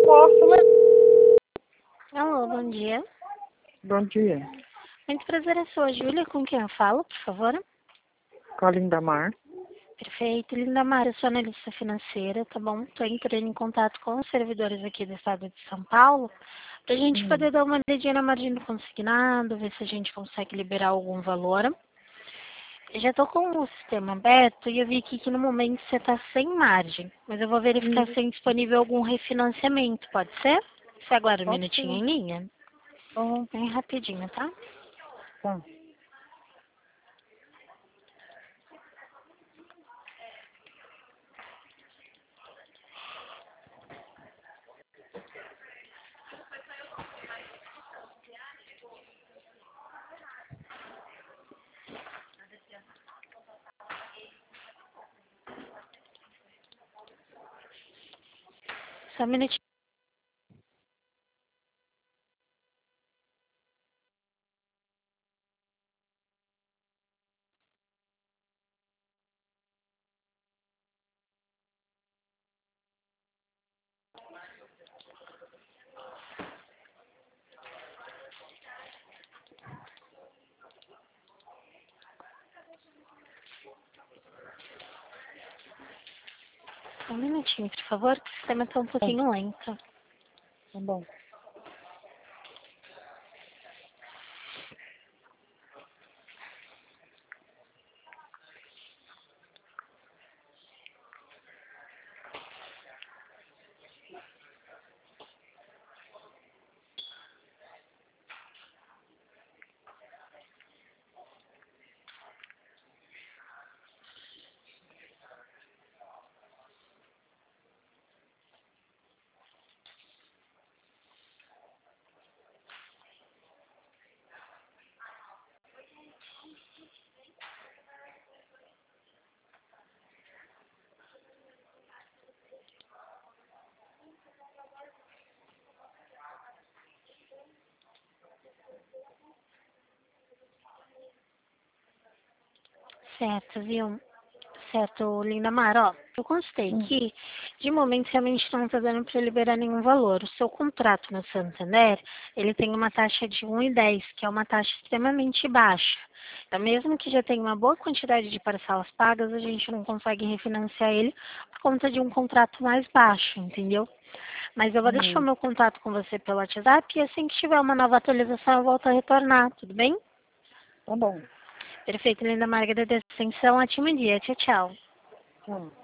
posso, né? Alô, bom dia. Bom dia. Muito prazer, eu sou a Júlia, com quem eu falo, por favor? Com a Lindamar. Perfeito, Lindamar, eu sou analista financeira, tá bom? Estou entrando em contato com os servidores aqui do estado de São Paulo, para a gente poder dar uma olhadinha na margem do consignado, ver se a gente consegue liberar algum valor. Eu já estou com o sistema aberto e eu vi aqui que no momento você está sem margem, mas eu vou verificar se tem disponível algum refinanciamento, pode ser? Você aguarda um Pode minutinho ser. em linha? Ah, Bem rapidinho, tá? tá. Só um minutinho. Só um minutinho, por favor, que o sistema está um pouquinho lento. Tá bom. Certo, viu? Certo, Lindamar, ó, eu constei que de momento realmente não está dando para liberar nenhum valor. O seu contrato no Santander, ele tem uma taxa de 1,10, que é uma taxa extremamente baixa. Então, mesmo que já tenha uma boa quantidade de parcelas pagas, a gente não consegue refinanciar ele por conta de um contrato mais baixo, entendeu? Mas eu vou deixar o meu contato com você pelo WhatsApp e assim que tiver uma nova atualização eu volto a retornar, tudo bem? Tá bom. Perfeito, Lindamar, agradeço a atenção, ótimo dia, tchau, tchau. Tchau.